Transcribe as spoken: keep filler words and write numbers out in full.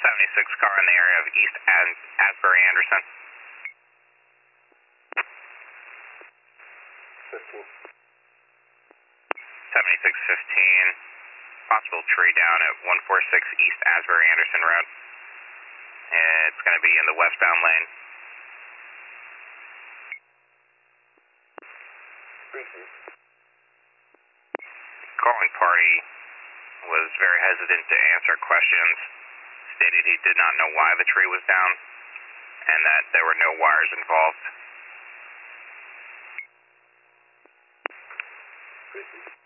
seventy-six car in the area of East As- Asbury Anderson. fifteen. seventy-six fifteen, possible tree down at one forty-six East Asbury Anderson Road. It's going to be in the westbound lane. Appreciate. Calling party was very hesitant to answer questions, stated he did not know why the tree was down, and that there were no wires involved. Appreciate.